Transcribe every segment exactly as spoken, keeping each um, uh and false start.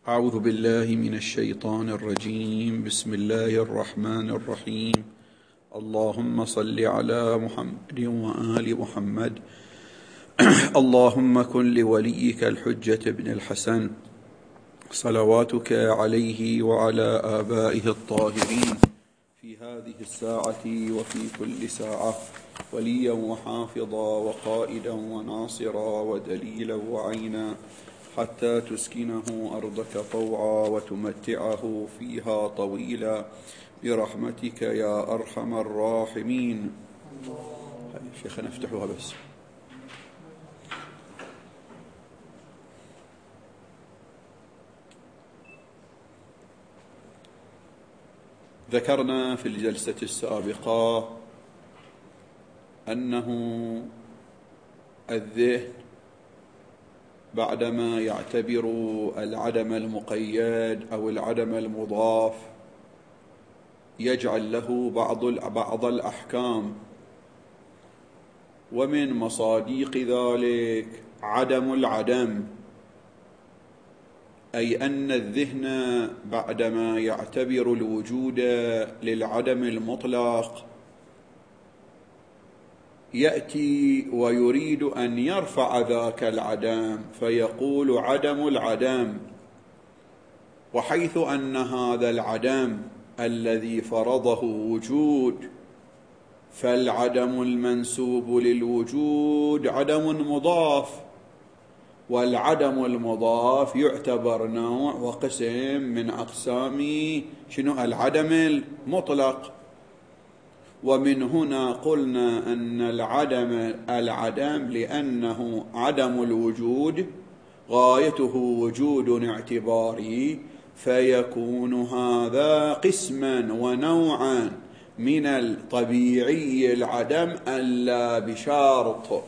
أعوذ بالله من الشيطان الرجيم. بسم الله الرحمن الرحيم. اللهم صل على محمد وآل محمد. اللهم كن لوليك الحجة بن الحسن صلواتك عليه وعلى آبائه الطاهرين في هذه الساعة وفي كل ساعة وليا وحافظا وقائدا وناصرا ودليلا وعينا، حتى تسكنه أرضك طوعا وتمتعه فيها طويلا برحمتك يا أرحم الراحمين. شيخنا افتحوها بس. ذكرنا في الجلسة السابقة أنه الذهن بعدما يعتبر العدم المقيد أو العدم المضاف يجعل له بعض بعض الأحكام، ومن مصادق ذلك عدم العدم، أي أن الذهن بعدما يعتبر الوجود للعدم المطلق يأتي ويريد أن يرفع ذاك العدم فيقول عدم العدم، وحيث أن هذا العدم الذي فرضه وجود، فالعدم المنسوب للوجود عدم مضاف، والعدم المضاف يعتبر نوع وقسم من أقسام شنو العدم المطلق. ومن هنا قلنا أن العدم العدم لأنه عدم الوجود غايته وجود اعتباري، فيكون هذا قسما ونوعا من الطبيعي العدم ألا بشرط.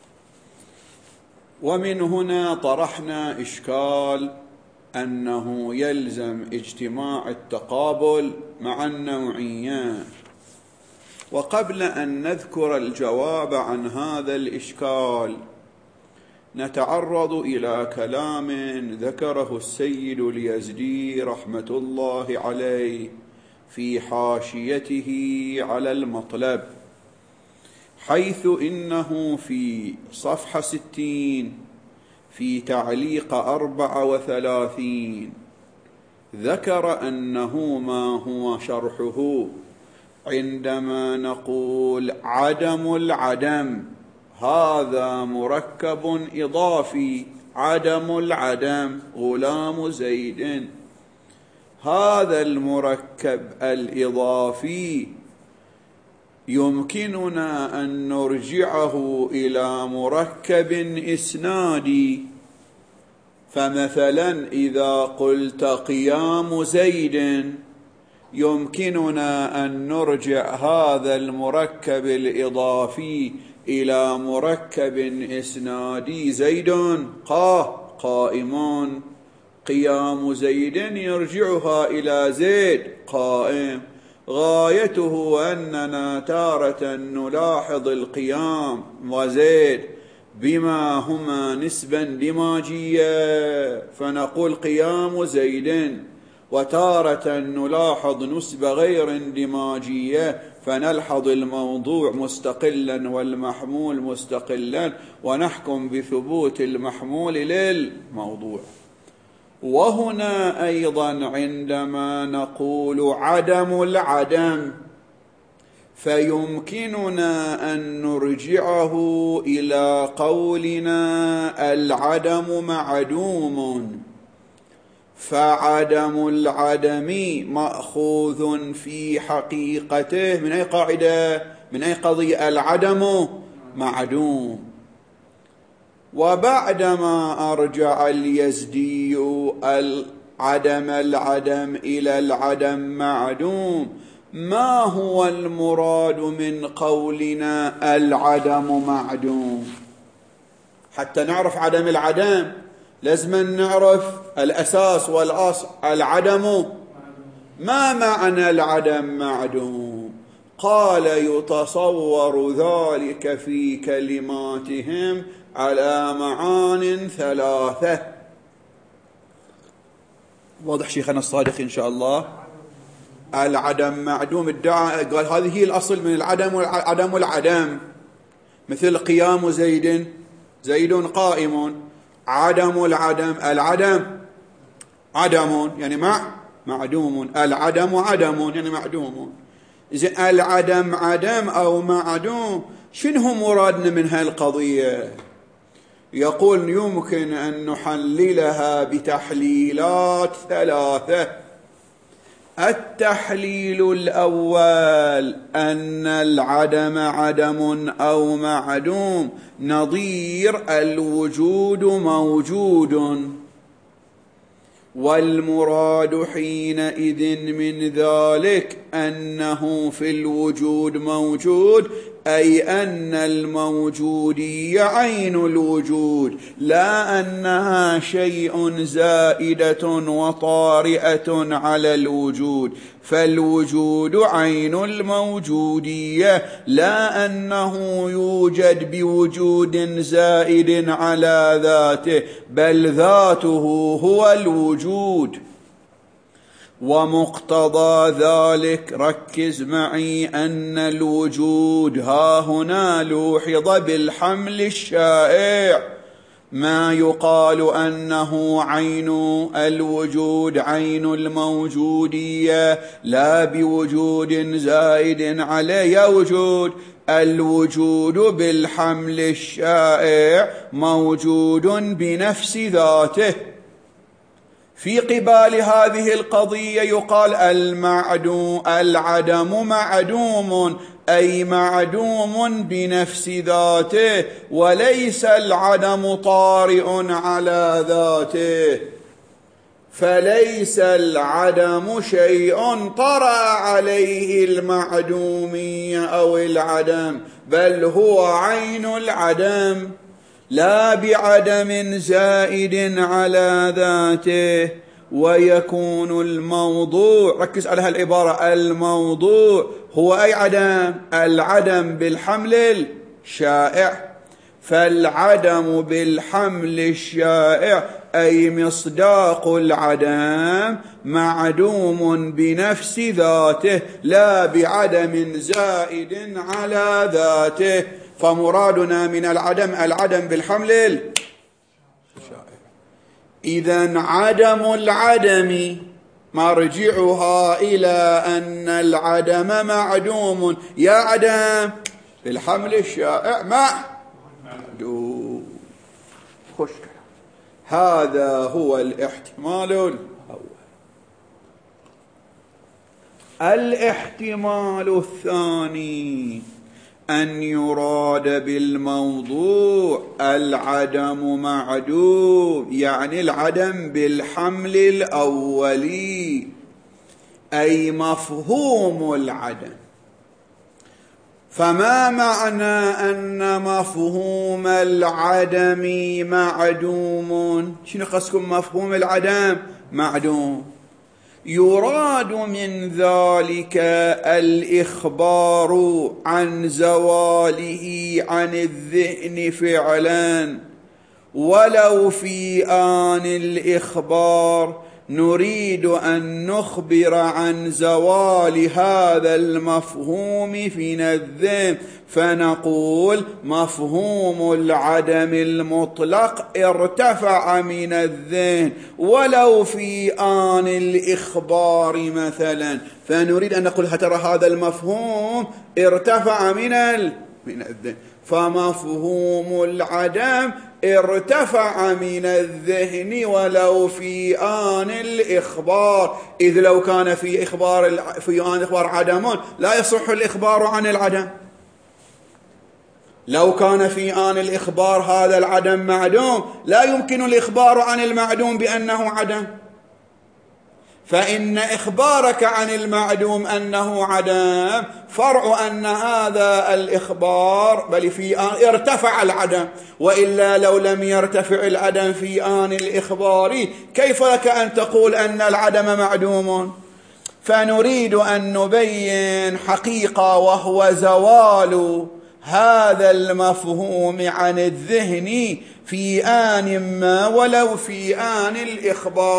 ومن هنا طرحنا إشكال أنه يلزم اجتماع التقابل مع النوعيات. وقبل أن نذكر الجواب عن هذا الإشكال نتعرض إلى كلام ذكره السيد اليزدي رحمة الله عليه في حاشيته على المطلب، حيث إنه في صفحة ستين في تعليق أربعة وثلاثين ذكر أنه ما هو شرحه عندما نقول عدم العدم هذا مركب إضافي. عدم العدم غلام زيد، هذا المركب الإضافي يمكننا أن نرجعه إلى مركب إسنادي. فمثلا إذا قلت قيام زيد يمكننا أن نرجع هذا المركب الإضافي إلى مركب إسنادي زيد قا قائم، قيام زيد يرجعها إلى زيد قائم. غايته أننا تارة نلاحظ القيام وزيد بما هما نسبا دماجية فنقول قيام زيد، وتارة نلاحظ نسبة غير اندماجية فنلحظ الموضوع مستقلا والمحمول مستقلا ونحكم بثبوت المحمول للموضوع. وهنا أيضا عندما نقول عدم العدم فيمكننا أن نرجعه إلى قولنا العدم معدوم، فعدم العدم مأخوذ في حقيقته من أي قاعدة؟ من أي قضية؟ العدم معدوم. وبعدما أرجع اليزدي العدم العدم إلى العدم معدوم، ما هو المراد من قولنا العدم معدوم؟ حتى نعرف عدم العدم لازم نعرف الأساس والأصل. العدم، ما معنى العدم معدوم؟ قال يتصور ذلك في كلماتهم على معان ثلاثة. واضح شيخنا الصادق إن شاء الله. العدم معدوم ادعى، قال هذه هي الأصل من العدم، والعدم والعدم، مثل قيام زيد، زيد قائم، عدم العدم، العدم عدم يعني مع معدوم، العدم عدم يعني معدوم. إذن العدم عدم أو معدوم، شنو مرادنا من هالقضية؟ يقول يمكن أن نحللها بتحليلات ثلاثة. التحليل الأول أن العدم عدم أو معدوم نظير الوجود موجود، والمراد حينئذ من ذلك أنه في الوجود موجود، أي أن الموجودية عين الوجود، لا أنها شيء زائدة وطارئة على الوجود، فالوجود عين الموجودية، لا أنه يوجد بوجود زائد على ذاته، بل ذاته هو الوجود. ومقتضى ذلك، ركز معي، أن الوجود ها هنا لوحظ بالحمل الشائع، ما يقال أنه عين الوجود عين الموجودية لا بوجود زائد عليه وجود. الوجود بالحمل الشائع موجود بنفس ذاته. في قبال هذه القضية يقال المعدوم العدم معدوم، أي معدوم بنفس ذاته، وليس العدم طارئ على ذاته، فليس العدم شيء طرأ عليه المعدومية أو العدم، بل هو عين العدم، لا بعدم زائد على ذاته. ويكون الموضوع، ركز على هالعبارة، الموضوع هو أي عدم؟ العدم بالحمل الشائع. فالعدم بالحمل الشائع أي مصداق العدم معدوم بنفس ذاته، لا بعدم زائد على ذاته. فمرادنا من العدم العدم بالحمل الشائع. إذن عدم العدم مرجعها إلى أن العدم معدوم، يا عدم بالحمل الشائع معدوم. خش، هذا هو الاحتمال الأول. الاحتمال الثاني أن يراد بالموضوع العدم معدوم، يعني العدم بالحمل الأولي، أي مفهوم العدم. فما معنى أن مفهوم العدم معدوم؟ شنو قصدكم مفهوم العدم معدوم؟ يراد من ذلك الإخبار عن زواله عن الذهن فعلا، ولو في آن الإخبار نريد أن نخبر عن زوال هذا المفهوم من الذهن، فنقول مفهوم العدم المطلق ارتفع من الذهن ولو في آن الإخبار مثلا، فنريد أن نقول ترى هذا المفهوم ارتفع من من الذهن. فمفهوم العدم ارتفع من الذهن ولو في آن الإخبار، إذ لو كان في إخبار في آن الإخبار عدم لا يصح الإخبار عن العدم. لو كان في آن الإخبار هذا العدم معدوم لا يمكن الإخبار عن المعدوم بأنه عدم، فإن إخبارك عن المعدوم أنه عدم فرع أن هذا الإخبار بل في آن ارتفع العدم، وإلا لو لم يرتفع العدم في آن الإخبار كيف لك أن تقول أن العدم معدوم؟ فنريد أن نبين حقيقة، وهو زوال هذا المفهوم عن الذهن في آن ما ولو في آن الإخبار.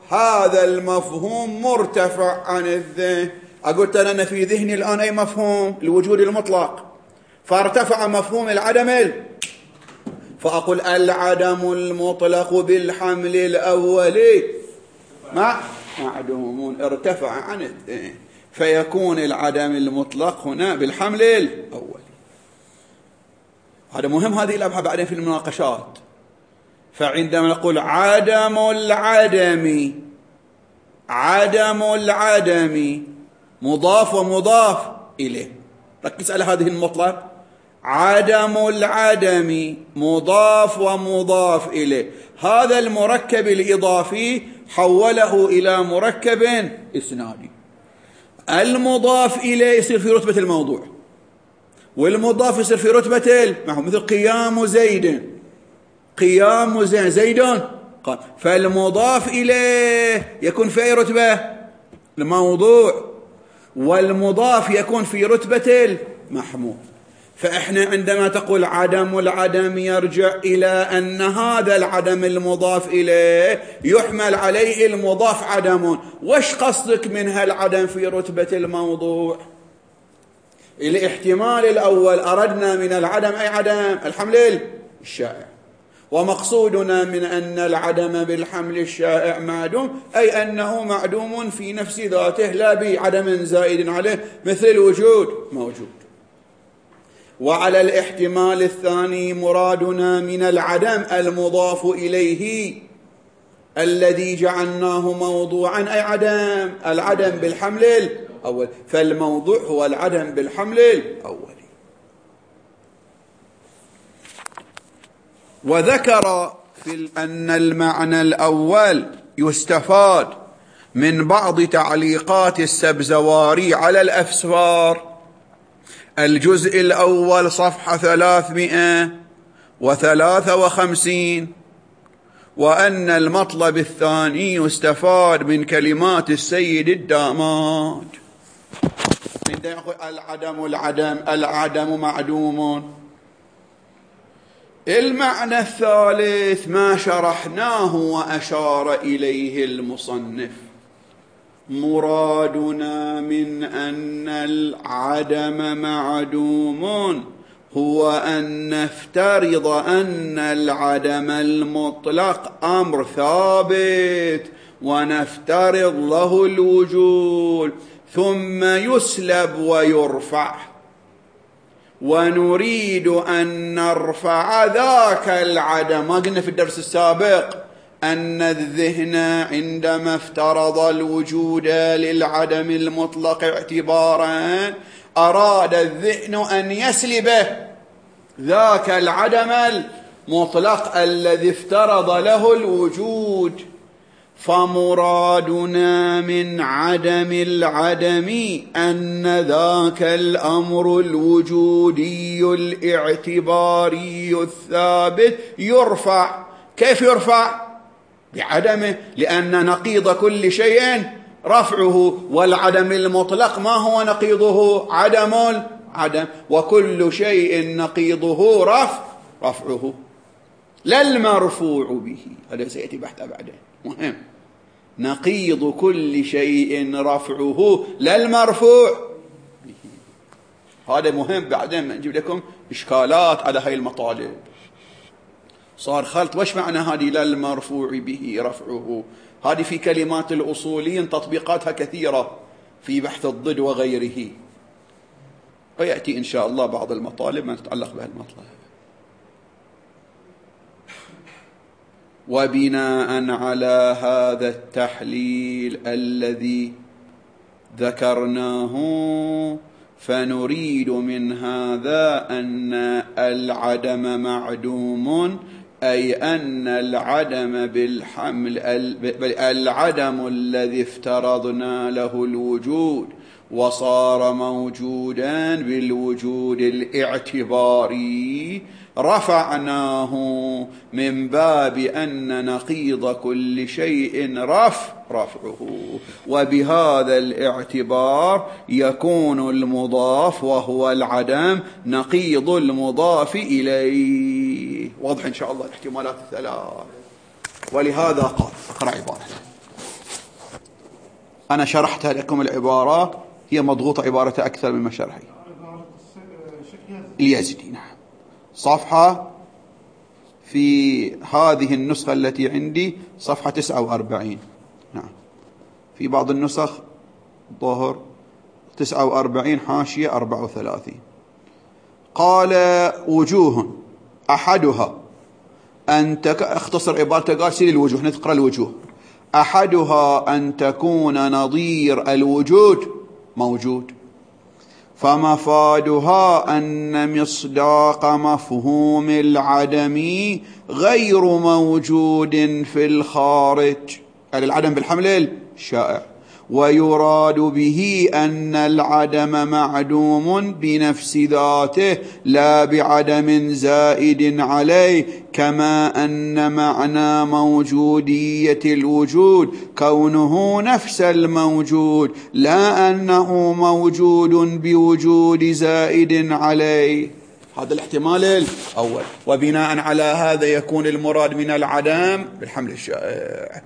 هذا المفهوم مرتفع عن الذهن. أقول ترى أنا في ذهني الآن أي مفهوم؟ الوجود المطلق، فارتفع مفهوم العدم، فأقول العدم المطلق بالحمل الأولي مع معدوم، ارتفع عن الذهن، فيكون العدم المطلق هنا بالحمل الأولي. هذا مهم، هذه الأبحاث بعدين في المناقشات. فعندما نقول عدم العدم، عدم العدم مضاف ومضاف إليه، ركز على هذه المطلق، عدم العدم مضاف ومضاف إليه، هذا المركب الإضافي حوله إلى مركب إسنادي. المضاف إليه يصير في رتبة الموضوع، والمضاف يصير في رتبة المفهوم، مثل قيام زيد، قيام زيد، زيد قام، فالمضاف إليه يكون في أي رتبة؟ الموضوع، والمضاف يكون في رتبة المحمول. فإحنا عندما تقول عدم العدم يرجع إلى أن هذا العدم المضاف إليه يحمل عليه المضاف عدم. وش قصدك من هالعدم في رتبة الموضوع؟ الاحتمال الأول أردنا من العدم أي عدم الحمل الشائع، ومقصودنا من أن العدم بالحمل الشائع معدوم أي أنه معدوم في نفس ذاته لا بعدم زائد عليه مثل الوجود موجود. وعلى الاحتمال الثاني مرادنا من العدم المضاف إليه الذي جعلناه موضوعا أي عدم العدم بالحمل الأول، فالموضوع هو العدم بالحمل الأول. وذكر في أن المعنى الأول يستفاد من بعض تعليقات السبزواري على الأفسار، الجزء الأول صفحة ثلاثمائة وثلاثة وخمسين، وأن المطلب الثاني يستفاد من كلمات السيد الداماد. عندما يقول العدم العدم العدم معدوم، المعنى الثالث ما شرحناه وأشار إليه المصنف، مرادنا من أن العدم معدوم هو أن نفترض أن العدم المطلق أمر ثابت ونفترض له الوجود، ثم يسلب ويرفع، ونريد أن نرفع ذاك العدم. ما قلنا في الدرس السابق أن الذهن عندما افترض الوجود للعدم المطلق اعتبارا أراد الذهن أن يسلبه ذاك العدم المطلق الذي افترض له الوجود. فمرادنا من عدم العدم أن ذاك الأمر الوجودي الاعتباري الثابت يرفع. كيف يرفع؟ بعدمه، لأن نقيض كل شيء رفعه، والعدم المطلق ما هو نقيضه؟ عدم العدم، وكل شيء نقيضه رفع رفعه لا المرفوع به. هذا سيأتي بحثه بعدين، مهم. نقيض كل شيء رفعه لا المرفوع به، هذا مهم. بعدين نجيب لكم إشكالات على هاي المطالب. صار خلط، وش معنى هذه لا المرفوع به رفعه؟ هذه في كلمات الأصوليين تطبيقاتها كثيرة في بحث الضد وغيره، ويأتي إن شاء الله بعض المطالب ما تتعلق بها المطلب. وبناء على هذا التحليل الذي ذكرناه فنريد من هذا أن العدم معدوم، أي أن العدم بالحمل العدم الذي افترضنا له الوجود وصار موجودا بالوجود الاعتباري رفعناه من باب أن نقيض كل شيء رفع رفعه، وبهذا الاعتبار يكون المضاف وهو العدم نقيض المضاف إليه. واضح إن شاء الله الاحتمالات الثلاث. ولهذا قال، اقرأ عبارة أنا شرحت لكم العبارة، هي مضغوطة عبارتها أكثر مما شرحي. اليزدي نعم. صفحة في هذه النسخة التي عندي صفحة تسعة وأربعين. نعم. في بعض النسخ ظهر تسعة وأربعين حاشية أربعة وثلاثين. قال وجوه أحدها أن تك... اختصر عبارته قال سيل الوجوه، نقرأ الوجوه. أحدها أن تكون نظير الوجود موجود، فمفادها أن مصداق مفهوم العدم غير موجود في الخارج، يعني العدم بالحمل الشائع، ويراد به أن العدم معدوم بنفس ذاته لا بعدم زائد عليه، كما أن معنى موجودية الوجود كونه نفس الموجود لا أنه موجود بوجود زائد عليه. هذا الاحتمال الأول. وبناء على هذا يكون المراد من العدم بالحمل الشائع.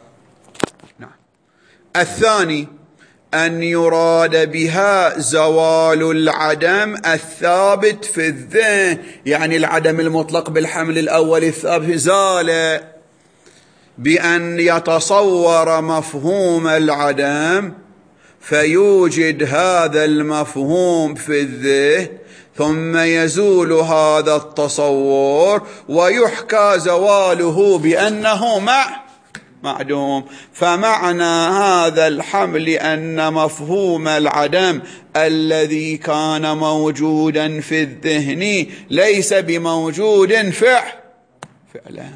الثاني أن يراد بها زوال العدم الثابت في الذهن، يعني العدم المطلق بالحمل الأول الثابت زال، بأن يتصور مفهوم العدم فيوجد هذا المفهوم في الذهن، ثم يزول هذا التصور ويحكى زواله بأنه مع معدوم. فمعنى هذا الحمل أن مفهوم العدم الذي كان موجودا في الذهن ليس بموجود فعلا.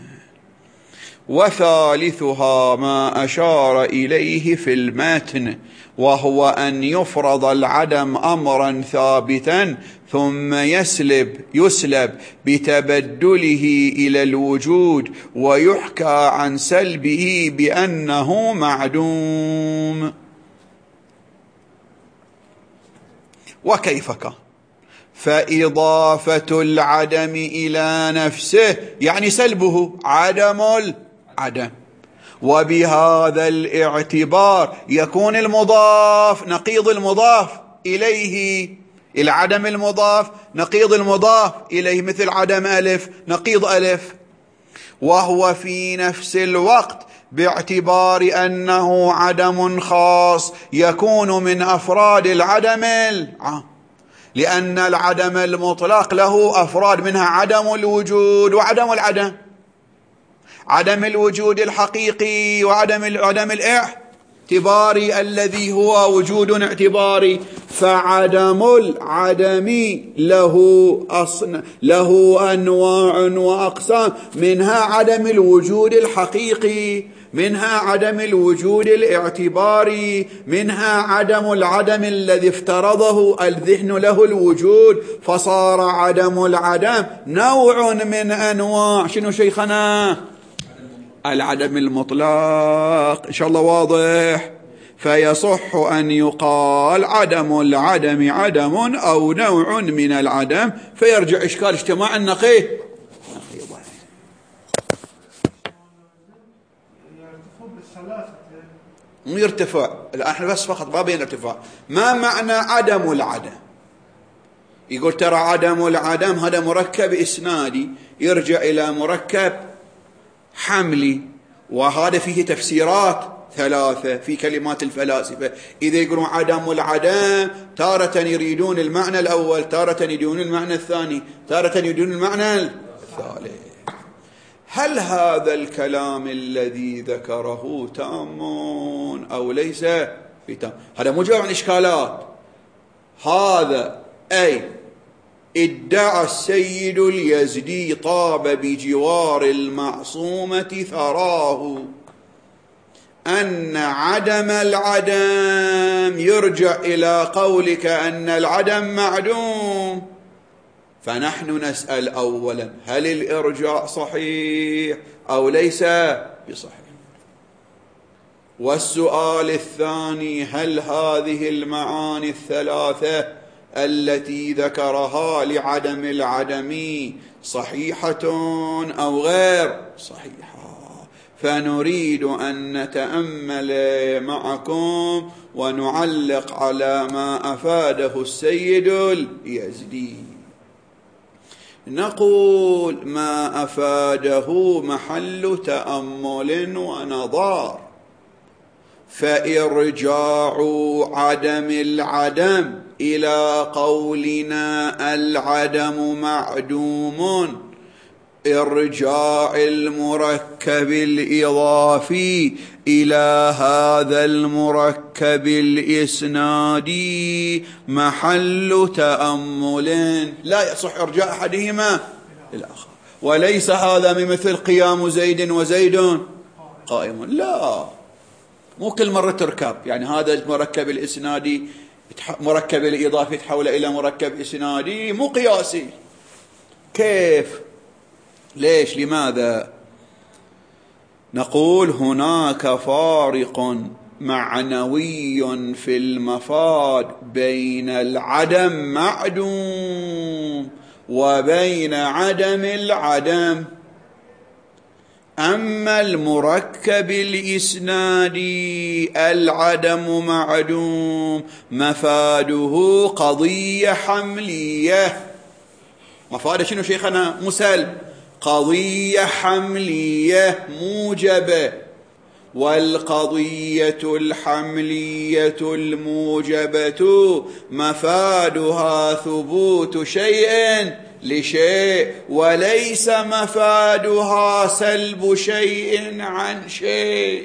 وثالثها ما أشار إليه في المتن، وهو أن يفرض العدم أمرا ثابتا ثم يسلب يسلب بتبدله إلى الوجود، ويحكى عن سلبه بأنه معدوم. وكيف كان؟ فإضافة العدم إلى نفسه يعني سلبه عدم العدم، وبهذا الاعتبار يكون المضاف نقيض المضاف إليه، العدم المضاف نقيض المضاف إليه، مثل عدم ألف نقيض ألف، وهو في نفس الوقت باعتبار أنه عدم خاص يكون من أفراد العدم العام، لأن العدم المطلق له أفراد، منها عدم الوجود وعدم العدم، عدم الوجود الحقيقي وعدم عدم الاعتباري الذي هو وجود اعتباري. فعدم العدم له أصن له أنواع وأقسام، منها عدم الوجود الحقيقي، منها عدم الوجود الاعتباري، منها عدم العدم الذي افترضه الذهن له الوجود، فصار عدم العدم نوع من أنواع شنو شيخنا؟ العدم المطلق. إن شاء الله واضح. فيصح أن يقال عدم العدم عدم أو نوع من العدم، فيرجع إشكال اجتماع النقيض. مو يرتفع، لا احنا بس فقط ما بين ارتفاع. ما معنى عدم العدم؟ يقول ترى عدم العدم هذا مركب إسنادي يرجع إلى مركب حملي، وهذا فيه تفسيرات ثلاثة في كلمات الفلاسفة. إذا يقولون عدم العدم تارة يريدون المعنى الأول، تارة يريدون المعنى الثاني، تارة يريدون المعنى الثالث. هل هذا الكلام الذي ذكره تام أو ليس بتام؟ هذا مو جواب عن إشكالات. هذا أي ادعى السيد اليزدي طاب بجوار المعصومة ثراه أن عدم العدم يرجع إلى قولك أن العدم معدوم. فنحن نسأل أولا هل الإرجاع صحيح أو ليس بصحيح؟ والسؤال الثاني هل هذه المعاني الثلاثة التي ذكرها لعدم العدم صحيحة أو غير صحيحة؟ فنريد أن نتأمل معكم ونعلق على ما أفاده السيد اليزدي. نقول ما أفاده محل تأمل ونظار، فإرجاع عدم العدم إلى قولنا العدم معدوم، إرجاع المركب الإضافي إلى هذا المركب الإسنادي محل تأمل، لا يصح إرجاع أحدهما الآخر. وليس هذا بمثل قيام زيد وزيد قائم، لا، مو كل مرة تركب، يعني هذا المركب الإسنادي مركب الإضافي تحول إلى مركب إسنادي، مو قياسي. كيف؟ ليش؟ لماذا؟ نقول هناك فارق معنوي في المفاد بين العدم معدوم وبين عدم العدم. أما المركب الإسنادي العدم معدوم مفاده قضية حملية. مفاده شنو شيخنا؟ مسل قضية حملية موجبة، والقضية الحملية الموجبة مفادها ثبوت شيء لشيء، وليس مفادها سلب شيء عن شيء.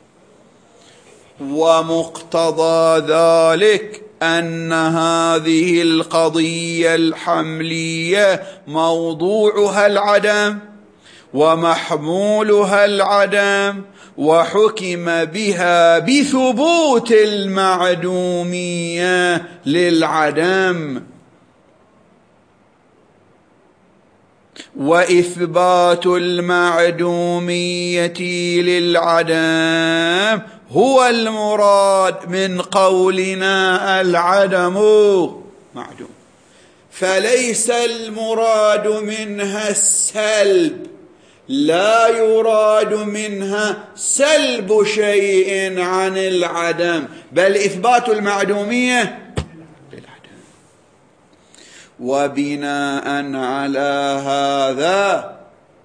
ومقتضى ذلك أن هذه القضية الحملية موضوعها العدم ومحمولها العدم، وحكم بها بثبوت المعدومية للعدم، وإثبات المعدومية للعدم هو المراد من قولنا العدم معدوم. فليس المراد منها السلب، لا يراد منها سلب شيء عن العدم، بل إثبات المعدومية للعدم. وبناء على هذا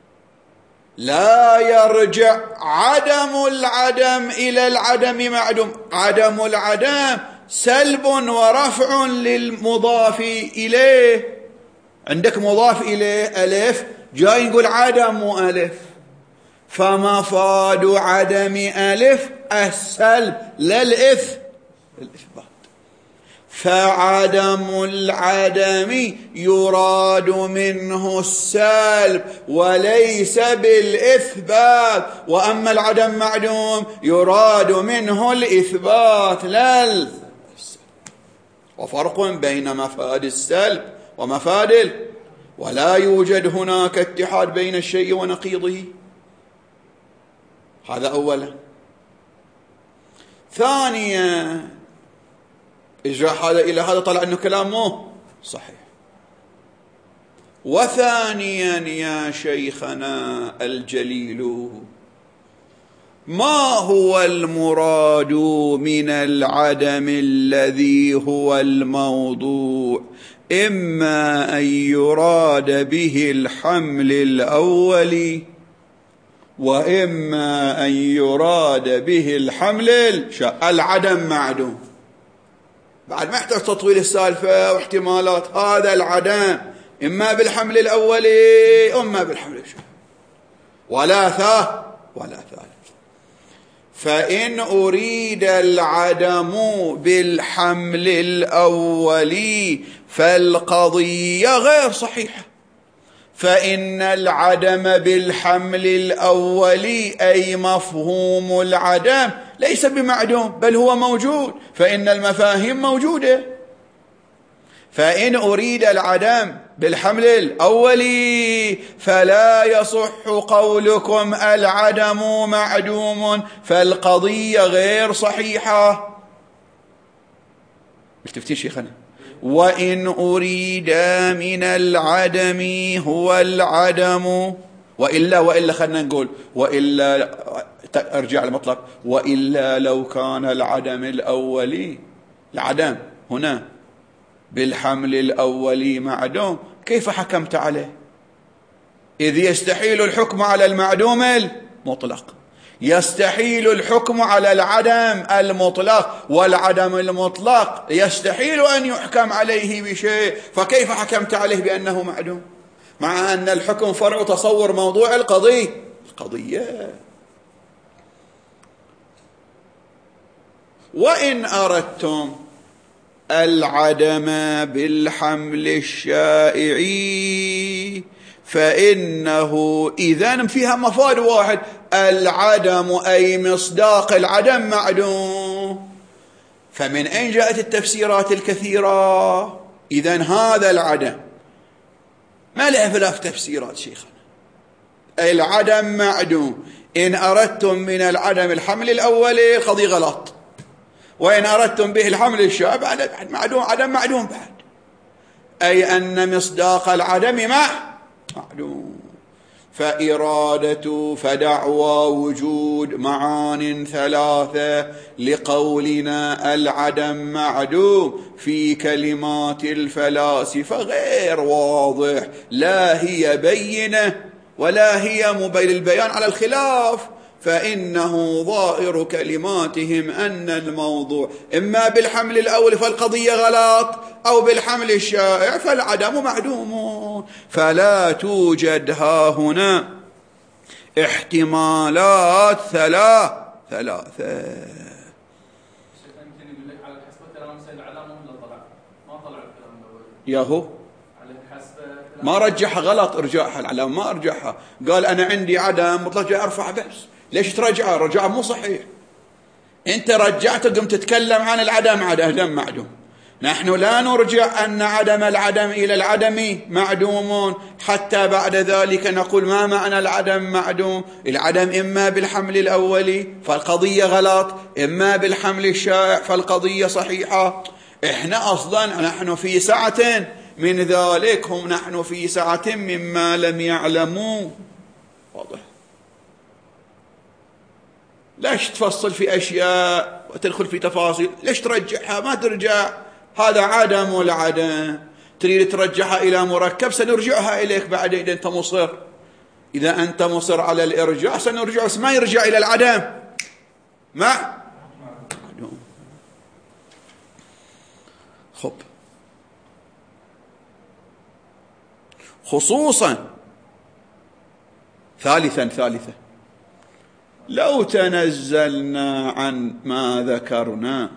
لا يرجع عدم العدم إلى العدم معدوم. عدم العدم سلب ورفع للمضاف إليه. عندك مضاف إليه ألف، جاي نقول عدم ألف، فمفاد عدم ألف السلب لا الإثبات. فعدم العدم يراد منه السلب وليس بالإثبات، وأما العدم معدوم يراد منه الإثبات لا السلب. وفرق بين مفاد السلب ومفاد ال... ولا يوجد هناك اتحاد بين الشيء ونقيضه. هذا أولا. ثانيا، إجراء هذا إلى هذا طلع أنه كلام مو صحيح. وثانيا يا شيخنا الجليل، ما هو المراد من العدم الذي هو الموضوع؟ إما أن يراد به الحمل الأولي، وإما أن يراد به الحمل العدم معدوم. بعد ما يحتاج تطويل السالفة واحتمالات. هذا العدم إما بالحمل الأولي إما بالحمل الثاني، ولا ثا ولا ثالث. فإن أريد العدم بالحمل الأولي فالقضية غير صحيحة، فإن العدم بالحمل الأولي أي مفهوم العدم ليس بمعدوم بل هو موجود، فإن المفاهيم موجودة. فإن أريد العدم بالحمل الأولي فلا يصح قولكم العدم معدوم، فالقضية غير صحيحة. مش شيخنا؟ وإن أريد من العدم هو العدم وإلا وإلا خلنا نقول وإلا أرجع المطلق، وإلا لو كان العدم الأولي، العدم هنا بالحمل الأولي معدوم، كيف حكمت عليه؟ إذ يستحيل الحكم على المعدوم المطلق، يستحيل الحكم على العدم المطلق، والعدم المطلق يستحيل أن يحكم عليه بشيء، فكيف حكمت عليه بأنه معدوم؟ مع أن الحكم فرع تصور موضوع القضية القضية. وإن أردتم العدم بالحمل الشائعي فإنه إذن فيها مفاد واحد، العدم أي مصداق العدم معدوم. فمن أين جاءت التفسيرات الكثيرة؟ إذن هذا العدم ما له ثلاث تفسيرات شيخنا، العدم معدوم. إن أردتم من العدم الحمل الأولي القضية غلط، وإن أردتم به الحمل الشائع بعد معدوم، عدم معدوم بعد، أي أن مصداق العدم مع معدوم. فإرادة فدعوى وجود معان ثلاثة لقولنا العدم معدوم في كلمات الفلاسفة غير واضح، لا هي بينة ولا هي مبين البيان على الخلاف، فإنه ظاهر كلماتهم أن الموضوع إما بالحمل الأول فالقضية غلط، أو بالحمل الشائع فالعدم معدوم، فلا توجد ها هنا احتمالات ثلاث ثلاثة. ياهو ما رجحها غلط، ارجعها العلامة ما ارجعها، قال أنا عندي عدم مطلق جاي أرفع بس، ليش ترجعها؟ رجعها مو صحيح، أنت رجعت قمت تتكلم عن العدم عدم معدوم. نحن لا نرجع أن عدم العدم إلى العدم معدوم حتى بعد ذلك نقول ما معنى العدم معدوم. العدم إما بالحمل الأولي فالقضية غلط، إما بالحمل الشائع فالقضية صحيحة. إحنا أصلا نحن في سعة من ذلك، هم نحن في سعة مما لم يعلموا. واضح؟ ليش تفصل في أشياء وتدخل في تفاصيل؟ ليش ترجعها؟ ما ترجع، هذا عدم والعدم، تريد ترجعها إلى مركب سنرجعها إليك بعدين إذا أنت مصر، إذا أنت مصر على الإرجاع سنرجع، بس ما يرجع إلى العدم مع خب. خصوصا ثالثا ثالثا لو تنزلنا عن ما ذكرنا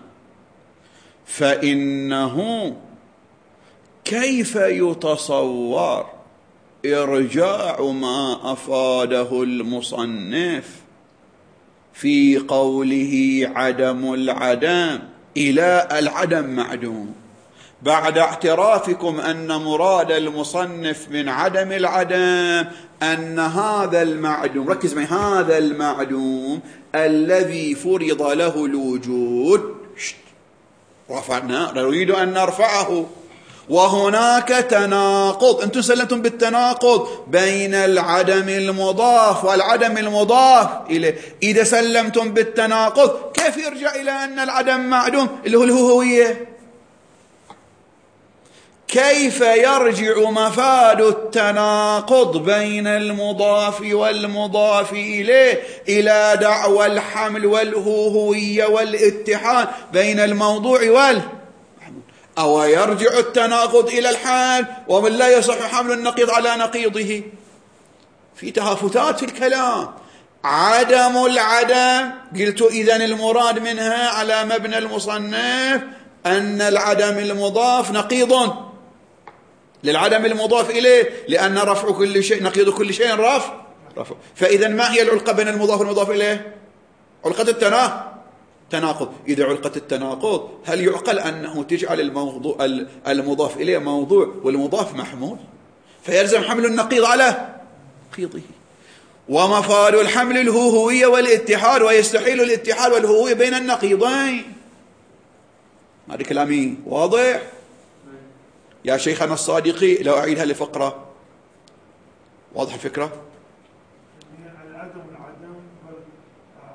فإنه كيف يتصور إرجاع ما أفاده المصنف في قوله عدم العدم إلى العدم معدوم بعد اعترافكم أن مراد المصنف من عدم العدم أن هذا المعدوم، ركز معي، هذا المعدوم الذي فرض له الوجود رفعنا، نريد أن نرفعه، وهناك تناقض، أنتم سلمتم بالتناقض بين العدم المضاف والعدم المضاف إليه. إذا سلمتم بالتناقض كيف يرجع إلى أن العدم معدوم اللي هو الهوية؟ كيف يرجع مفاد التناقض بين المضاف والمضاف إليه إلى دعوى الحمل والهوية والاتحاد بين الموضوع والمحمول؟ أو يرجع التناقض إلى الحال ومن لا يصح حمل النقيض على نقيضه؟ في تهافتات في الكلام. عدم العدم قلت إذن المراد منها على مبنى المصنف أن العدم المضاف نقيض للعدم المضاف إليه، لأن رفع كل شيء نقيض كل شيء رفع رفع. فإذا ما هي العلقة بين المضاف والمضاف إليه؟ علقة التناقض. إذا علقة التناقض هل يعقل أنه تجعل الموضوع المضاف إليه موضوع والمضاف محمول، فيلزم حمل النقيض على نقيضه؟ ومفاد الحمل الهوية والاتحاد، ويستحيل الاتحاد والهوية بين النقيضين. هذا كلامي واضح يا شيخنا الصادقي؟ لو أعيدها لفقرة واضح الفكرة؟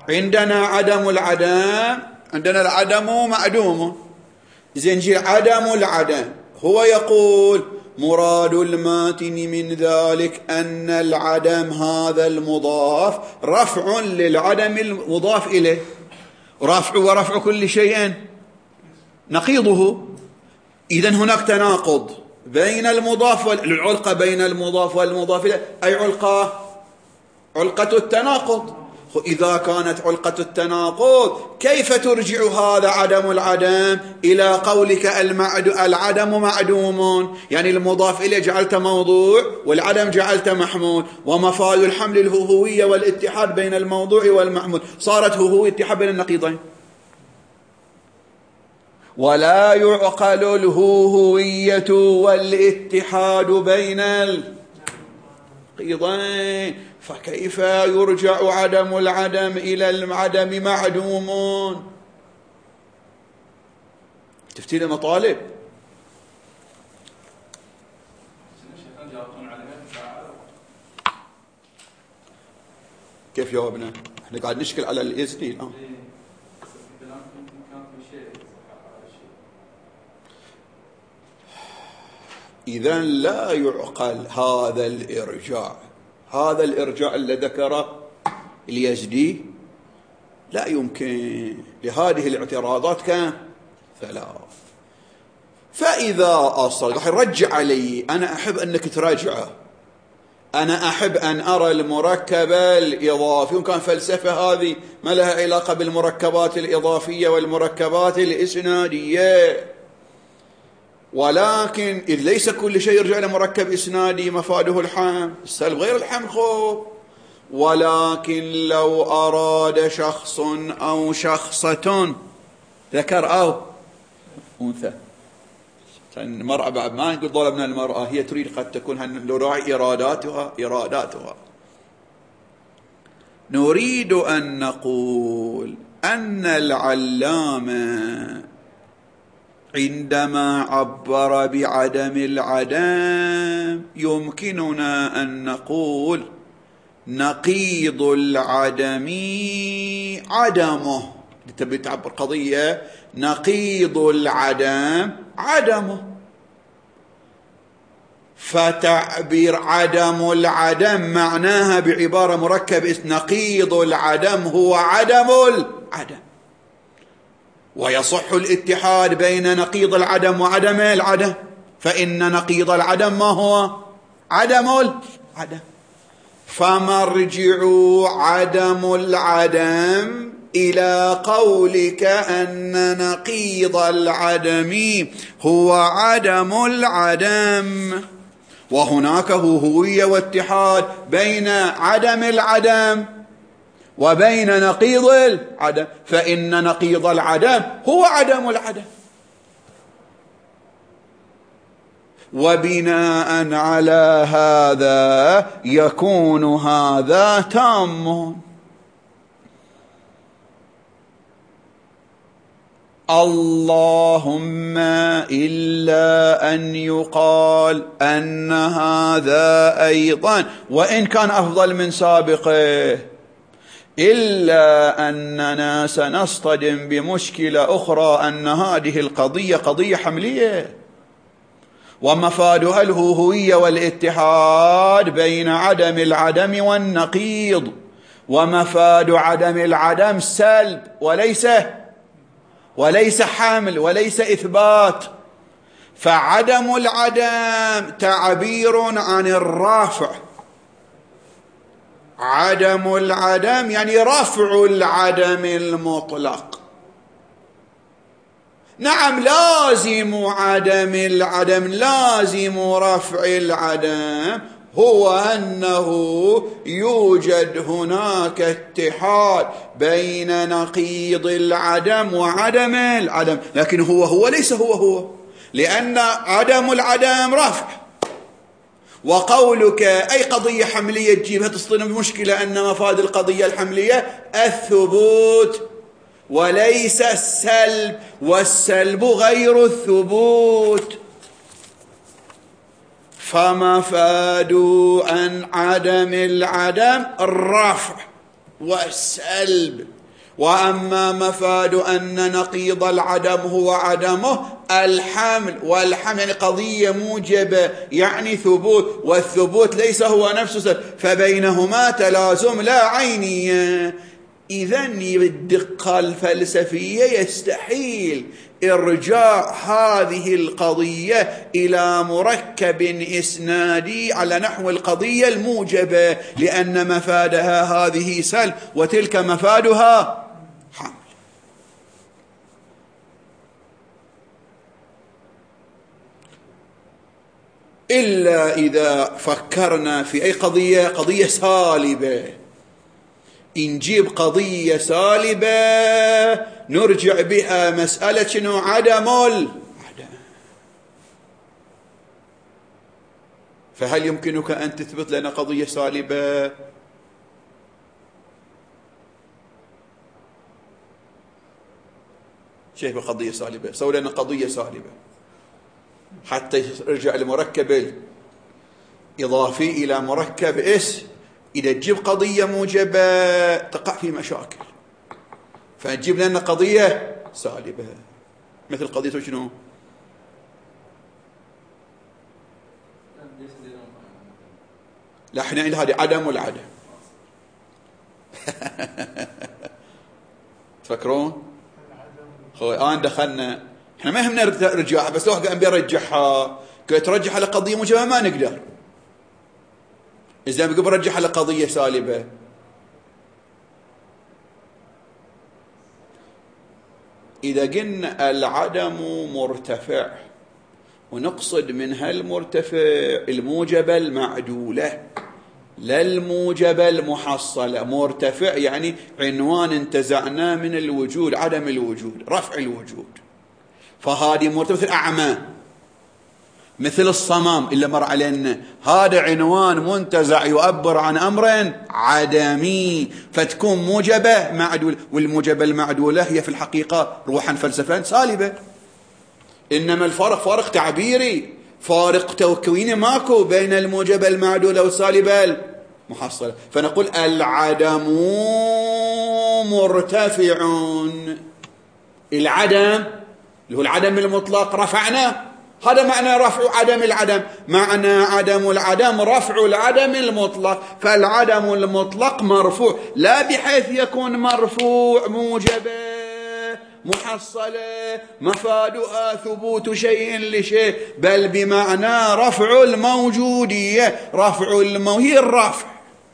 عندنا عدم العدم، عندنا العدم معدوم، زين عدم العدم هو يقول مراد الماتن من ذلك أن العدم هذا المضاف رفع للعدم المضاف إليه، رفع ورفع كل شيء نقيضه، إذن هناك تناقض بين المضاف والعلقة بين المضاف والمضاف إليه، أي علقة علقة التناقض. إذا كانت علقة التناقض كيف ترجع هذا عدم العدم إلى قولك العدم معدوم؟ يعني المضاف إليه جعلت موضوع والعدم جعلت محمول، ومفاد الحمل الهوية والاتحاد بين الموضوع والمحمول، صارت هوية اتحاد بين النقيضين. ولا يعقل الهوية والاتحاد بين النقيضين، فكيف يرجع عدم العدم إلى العدم معدوم؟ تفتيل مطالب. كيف جاوبنا؟ احنا قاعد نشكل على الإزني الآن. إذن لا يعقل هذا الإرجاع، هذا الإرجاع الذي ذكره اليزدي لا يمكن لهذه الاعتراضات كم ثلاث. فإذا أصل راح يرجع علي، أنا أحب أنك تراجعه، أنا أحب أن أرى المركب الإضافي، وكان فلسفة هذه ما لها علاقة بالمركبات الإضافية والمركبات الإسنادية، ولكن إذ ليس كل شيء يرجع إلى مركب إسنادي مفاده الحمل، السلب غير الحمل خوف. ولكن لو أراد شخص أو شخصة ذكر أو أنثى، المرأة بعد ما نقول ظلمنا المرأة، هي تريد قد تكون نراعي إراداتها إراداتها نريد أن نقول أن العلامة عندما عبر بعدم العدم يمكننا أن نقول نقيض العدم عدمه. تبي تعبر قضية نقيض العدم عدمه، فتعبير عدم العدم معناها بعبارة مركب نقيض العدم هو عدم العدم، ويصح الاتحاد بين نقيض العدم وعدم العدم، فإن نقيض العدم ما هو؟ عدم العدم. فمرجع عدم العدم إلى قولك أن نقيض العدم هو عدم العدم، وهناك هوية واتحاد بين عدم العدم وبين نقيض العدم، فإن نقيض العدم هو عدم العدم. وبناء على هذا يكون هذا تام. اللهم إلا أن يقال أن هذا أيضا وإن كان أفضل من سابقه، إلا أننا سنصطدم بمشكلة أخرى، أن هذه القضية قضية حملية، ومفادها الهوية والاتحاد بين عدم العدم والنقيض، ومفاد عدم العدم سلب وليس وليس حمل وليس إثبات. فعدم العدم تعبير عن الرافع، عدم العدم يعني رفع العدم المطلق. نعم لازم عدم العدم، لازم رفع العدم هو أنه يوجد هناك اتحاد بين نقيض العدم وعدم العدم، لكن هو هو ليس هو هو، لأن عدم العدم رفع، وقولك أي قضية حملية تجيبها تصطدم بمشكلة أن مفاد القضية الحملية الثبوت وليس السلب، والسلب غير الثبوت. فمفاد عن عدم العدم الرفع والسلب وأما مفاد أن نقيض العدم هو عدمه الحمل، والحمل يعني قضية موجبة يعني ثبوت، والثبوت ليس هو نفسه، فبينهما تلازم لا عينية. إذن بالدقة الفلسفية يستحيل إرجاع هذه القضية إلى مركب إسنادي على نحو القضية الموجبة، لأن مفادها هذه سلب وتلك مفادها حمل. إلا إذا فكرنا في أي قضية قضية سالبة، نجيب قضية سالبة نرجع بها مسألة شنو؟ عدم العدم. فهل يمكنك أن تثبت لنا قضية سالبة؟ شيء بقضية سالبة، سوي لنا قضية سالبة حتى يرجع المركب الإضافي إلى مركب إس. إذا تجيب قضية موجبة تقع في مشاكل، فنجيب لنا قضية سالبة مثل قضية شنو؟ لا احنا عندنا هذه عدم والعدم. تفكرون؟ خو الآن دخلنا احنا ما يهمنا رجعها، بس لو قام بيرجعها كي ترجح على قضية موجبة ما نقدر. إذا بقى برجح على قضية سالبة إذا قلنا العدم مرتفع ونقصد من هالمرتفع الموجبة المعدولة لا الموجبة المحصلة. مرتفع يعني عنوان انتزعناه من الوجود، عدم الوجود، رفع الوجود. فهذه مرتفع مثل أعمى، مثل الصمام اللي مر علينا، هذا عنوان منتزع يعبر عن أمر عدمي، فتكون موجبة معدولة. والموجبة المعدولة هي في الحقيقة روحا فلسفة سالبة، إنما الفارق فارق تعبيري، فارق تكويني ماكو بين الموجبة المعدولة والسالبة المحصلة. فنقول العدم مرتفع. العدم اللي هو العدم المطلق رفعناه، هذا معنى رفع عدم العدم، معنى عدم العدم رفع العدم المطلق. فالعدم المطلق مرفوع، لا بحيث يكون مرفوع موجبة محصلة مفادها ثبوت شيء لشيء، بل بمعنى رفع الموجودية، رفع الموهي الرفع.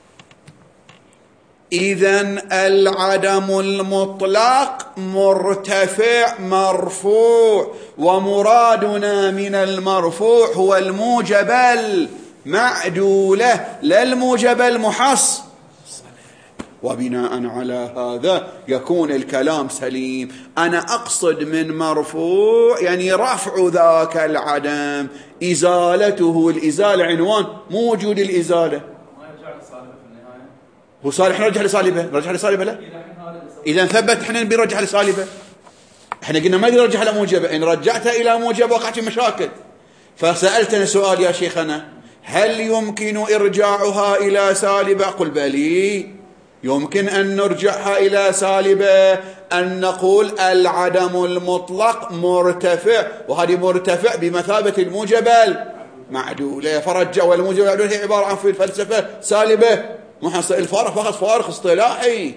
إذن العدم المطلق مرتفع مرفوع، ومرادنا من المرفوع هو الموجبة المعدولة لا الموجبة المحصلة. وبناء على هذا يكون الكلام سليم. أنا أقصد من مرفوع يعني رفع ذاك العدم، إزالته. الإزالة عنوان موجود الإزالة. هو صالح نرجع لصالبة، نرجع لصالبة لا. إذا ثبت احنا بنرجع لصالبة. احنا قلنا ما نرجع على موجبة، إن رجعتها إلى موجب وقعت في مشاكل. فسألتنا سؤال يا شيخنا، هل يمكن إرجاعها إلى سالبة؟ قل بلي، يمكن أن نرجعها إلى سالبة، أن نقول العدم المطلق مرتفع، وهذه مرتفع بمثابة الموجبة المعدولة. فرجع، والموجبة المعدولة هي عبارة عن في الفلسفة سالبة محصل. الفارق فقط فارق اصطلاحي.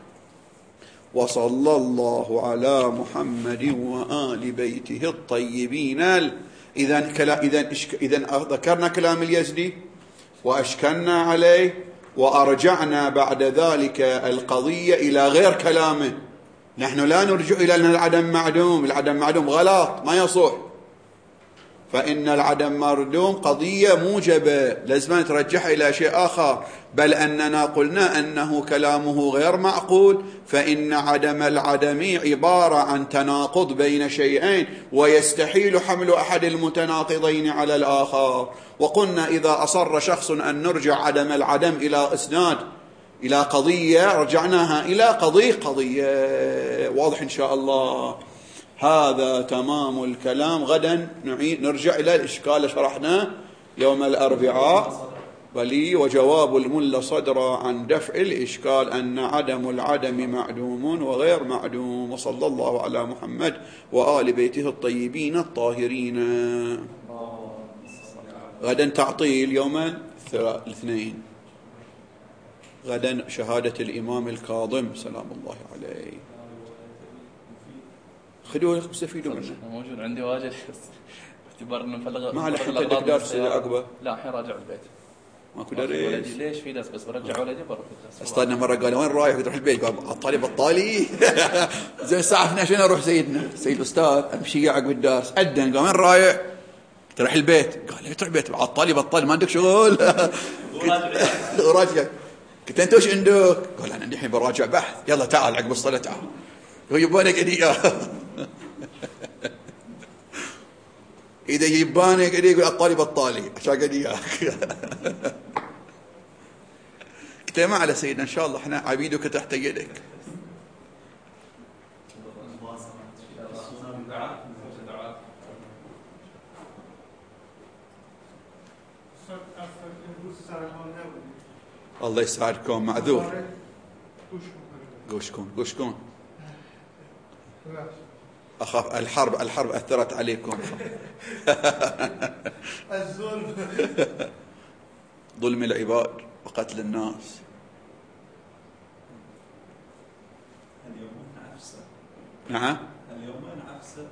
وصلى الله على محمد وآل بيته الطيبين. إذن كلا إذن إذن ذكرنا كلام اليزدي وأشكلنا عليه، وأرجعنا بعد ذلك القضية إلى غير كلامه. نحن لا نرجع إلى أن العدم معدوم، العدم معدوم غلط ما يصح. فإن العدم معدوم قضية موجبة لازم نترجح إلى شيء آخر، بل أننا قلنا أنه كلامه غير معقول، فإن عدم العدم عبارة عن تناقض بين شيئين، ويستحيل حمل أحد المتناقضين على الآخر. وقلنا إذا أصر شخص أن نرجع عدم العدم إلى إسناد إلى قضية، رجعناها إلى قضية قضية. واضح إن شاء الله؟ هذا تمام الكلام. غدا نعيد نرجع إلى الإشكال اللي شرحناه يوم الأربعاء قال لي وجواب الملا صدر عن دفع الإشكال أن عدم العدم معدوم وغير معدوم. وصلى الله على محمد وآل بيته الطيبين الطاهرين. غدا تعطيل يوم الاثنين، غدا شهادة الإمام الكاظم سلام الله عليه. خذوه استفيدوا منه. موجود عندي واجد اختبار انه مفلغ ما على حتى دارس عقبه. لا الحين راجع البيت ماكو درس. ليش في درس بس برجع ولدي بروح الدرس. استاذنا مره قال وين رايح؟ قلت روح البيت. قال الطالب الطالي زين الساعه اثنين عشر اروح سيدنا سيد الاستاذ امشي عقب الدرس عدن. قال وين رايح؟ تروح البيت. قال لي تروح البيت على الطالب الطالي ما عندك شغل؟ وراجع. قلت انت وش عندك؟ قال انا عندي الحين براجع بحث. يلا تعال عقب الصلاه تعال. هو يبانك اياه اذا يبانك اياه يقول الطالب الطالي عشان قد اياك. قلت ما على سيدنا ان شاء الله احنا عبيدك تحت يدك. الله يسعدكم. معذور. قوشكون قوشكون أخاف الحرب الحرب أثرت عليكم. الظلم ظلم العباد وقتل الناس. اليومين عفسة. نعم اليومين عفسة.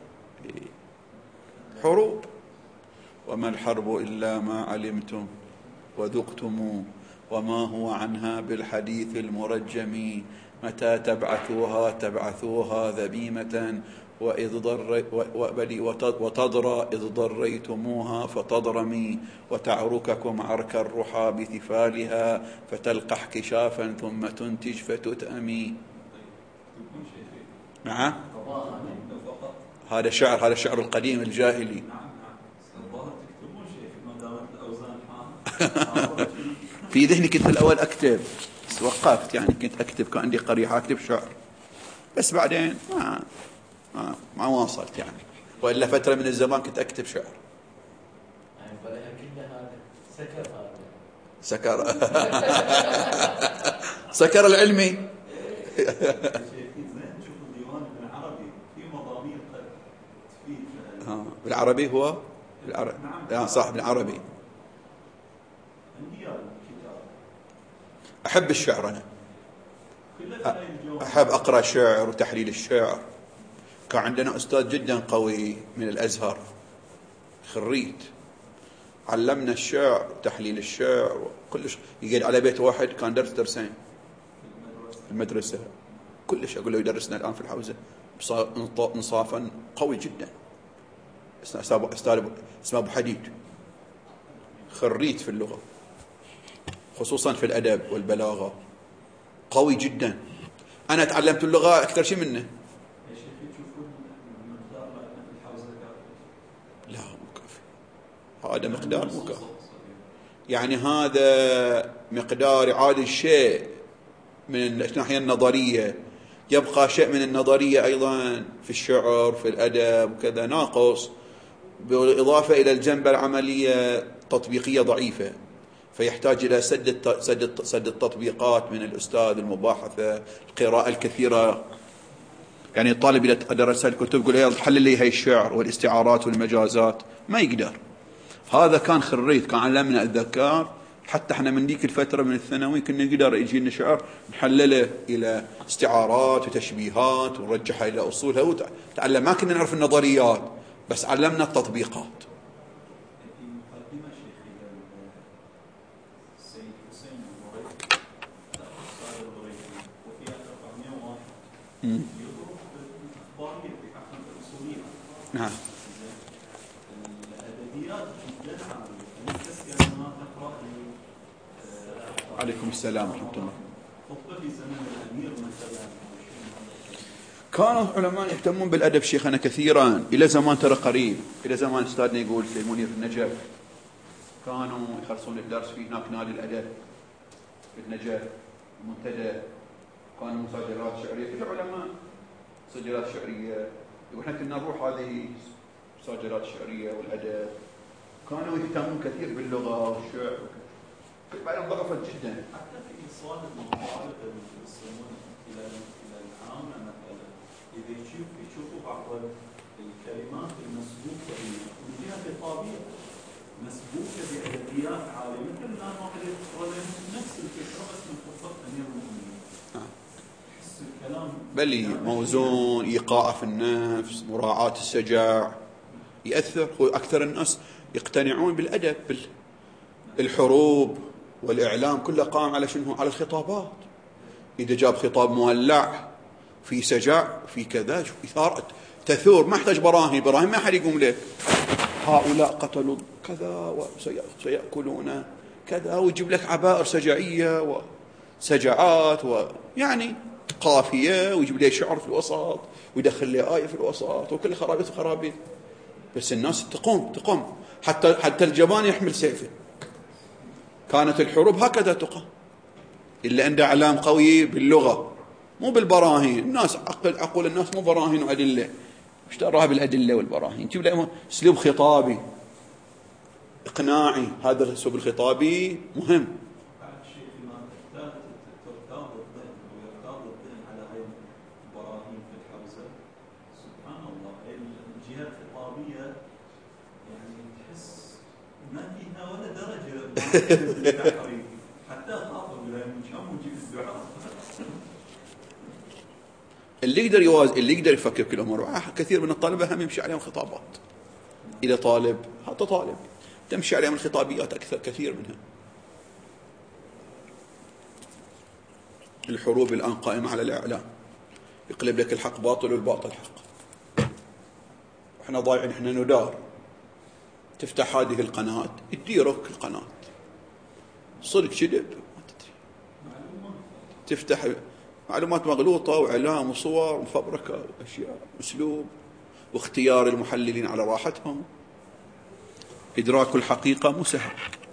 حروب. وما الحرب إلا ما علمتم وذقتم وما هو عنها بالحديث المرجم. متى تبعثوها تبعثوها ذميمة وإذ ضر وتضرى إذ ضريتموها فتضرمي وتعرككم عرك الرحى بثفالها فتلقح كشافا ثم تنتج فتتأمي. نعم هذا شعر هذا الشعر القديم الجاهلي. في ذهني كنت الأول أكتب بس وقفت يعني كنت أكتب كان عندي قريحة أكتب شعر بس بعدين ما ما, ما واصلت يعني. وإلا فترة من الزمان كنت أكتب شعر. سكر سكر العلمي. بالعربي هو بالعربي. نعم صح بالعربي. أحب الشعر أنا أحب أقرأ شعر وتحليل الشعر. كان عندنا أستاذ جدا قوي من الأزهر خريت علمنا الشعر وتحليل الشعر كلش. يقعد على بيت واحد كان درس درسين المدرسة كلش. أقول له يدرسنا الآن في الحوزة انصافا قوي جدا. أستاذ اسمه أبو حديد خريت في اللغة خصوصا في الأدب والبلاغة قوي جدا. أنا تعلمت اللغة أكثر شيء منه. لا مو كافي. هذا مقدار مو كافي يعني. هذا مقدار يعادل شيء من الناحية النظرية. يبقى شيء من النظرية أيضا في الشعر في الأدب وكذا ناقص بالإضافة إلى الجنبة العملية تطبيقية ضعيفة. فيحتاج إلى سد سد سد التطبيقات من الأستاذ المباحثة القراءة الكثيرة. يعني الطالب إذا درس الكتب يقول يلا حل لي هاي الشعر والاستعارات والمجازات ما يقدر. هذا كان خريت كان علمنا الذكار. حتى احنا من ديك الفترة من الثانوي كنا نقدر يجينا شعر نحلله إلى استعارات وتشبيهات ونرجحها إلى أصولها وتعلم. ما كنا نعرف النظريات بس علمنا التطبيقات. نعم عليكم السلام ورحمة الله. كانوا علماء يهتمون بالأدب شيخنا كثيرا إلى زمان ترى قريب إلى زمان أستاذنا يقول سيد منير في النجف كانوا يخلصون الدرس في هناك نادي الأدب في النجف المنتدى. كانوا مسجلات شعرية كل علماء مسجلات شعرية. وإحنا كنا نروح هذه مسجلات الشعرية والأدب. كانوا يهتمون كثير باللغة والشعر. بعدين ضعفت جدا. حتى في ايصال المطالب المسلمون الى الى العامه مثلا اذا يشوف يشوفوا بعض الكلمات المسبوكه من جهه خطابيه مسبوكه بادبيات عاليه مثل الان واحد يقرا نفس الفكره بس من خطه امير المؤمنين. تحس الكلام بلي موزون، ايقاع في النفس، مراعاه السجع، ياثر. هو اكثر الناس يقتنعون بالادب. الحروب والاعلام كله قام على شنو؟ على الخطابات. اذا جاب خطاب مولع في سجع في كذا في ثار تثور، ما يحتاج براهين. براهين ما حد يقوم لك هؤلاء قتلوا كذا وسيأكلون كذا، ويجيب لك عبائر سجعيه وسجعات ويعني قافيه، ويجيب لي شعر في الوسط ويدخل لي آية في الوسط وكل خرابيط وخرابيط. بس الناس تقوم تقوم حتى حتى الجبان يحمل سيفه. كانت الحروب هكذا تقام، إلا عند إعلام قوي باللغة مو بالبراهين. الناس عقل عقول الناس مو براهين وأدلة، ايش دراها بالأدلة والبراهين؟ تجيب له أسلوب خطابي إقناعي. هذا الأسلوب الخطابي مهم. بعد شيء فيما ترتاض الذهن ويرتاض الذهن على هاي البراهين في الحوزه. سبحان الله الجهه الخطابيه يعني تحس ما فيها ولا درجه من التحريف حتى خاطر ولا يمكن يجيب الدعاء. اللي يقدر يواز اللي يقدر يفكر كل الأمور. كثير من الطلبة هم يمشي عليهم خطابات. إلى طالب حتى طالب تمشي عليهم الخطابيات أكثر كثير منها. الحروب الآن قائمة على الإعلام، يقلب لك الحق باطل والباطل حق. احنا ضايعين، احنا ندار. تفتح هذه القناة تديرك القناة صدق كذب ما تدري. تفتح معلومات مغلوطة وإعلام وصور مفبركة وأشياء أسلوب، واختيار المحللين على راحتهم. إدراك الحقيقة مو سهل.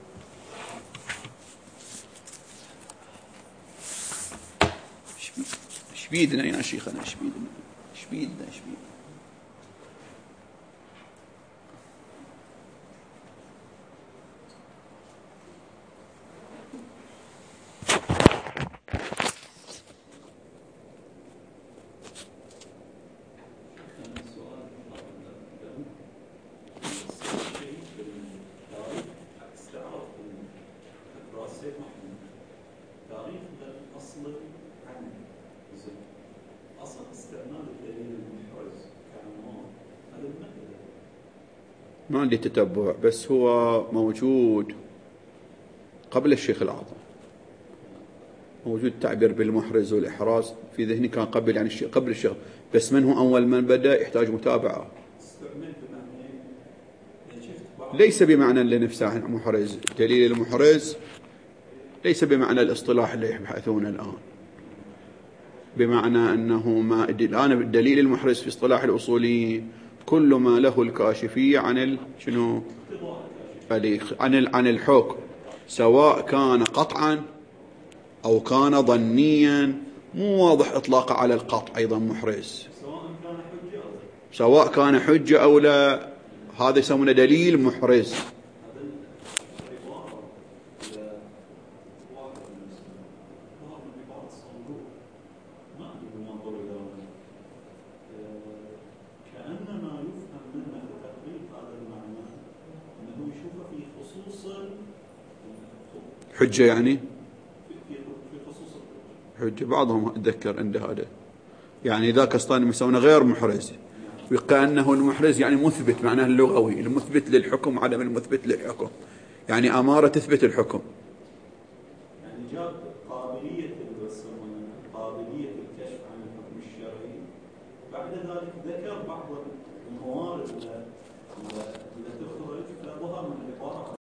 شبيدنا يا شيخنا، شبيدنا شبيدنا شبيدنا ما عندي تتبع، بس هو موجود قبل الشيخ الأعظم. موجود التعبير بالمحرز والإحراز في ذهني، كان قبل يعني الشيخ قبل الشيخ، بس من هو أول من بدأ يحتاج متابعة. ليس بمعنى لنفسه محرز. دليل المحرز ليس بمعنى الاصطلاح اللي يبحثون الآن، بمعنى أنه ما الآن دليل المحرز في اصطلاح الأصوليين كل ما له الكاشفية عن ال... شنو عن ال... عن الحكم، سواء كان قطعا أو كان ظنيا، مو واضح إطلاقه على القطع. أيضا محرز سواء كان حجة أو لا، هذا يسمونه دليل محرز. حجة يعني حجة بعضهم أتذكر عند هذا يعني ذاك أصلا يسمونه غير محرز، وكأنه المحرز يعني مثبت معناه اللغوي، المثبت للحكم عدم المثبت للحكم، يعني أمارة تثبت الحكم. يعني جاب قابلية قابلية الكشف عن الحكم الشرعي، بعد ذلك ذكر بعض الموارد التي تخرج فظهر من العبارة